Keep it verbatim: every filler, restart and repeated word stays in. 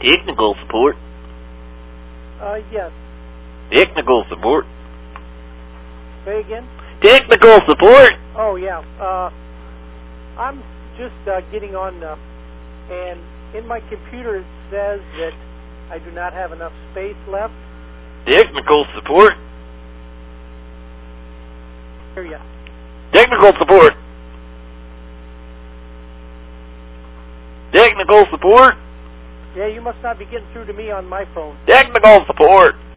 Technical support. Uh, yes. Technical support. Say again? Technical support. Oh, yeah. Uh, I'm just uh, getting on, uh, and in my computer it says that I do not have enough space left. Technical support. Hear ya. Technical support. Technical support. Yeah, you must not be getting through to me on my phone. Technical support.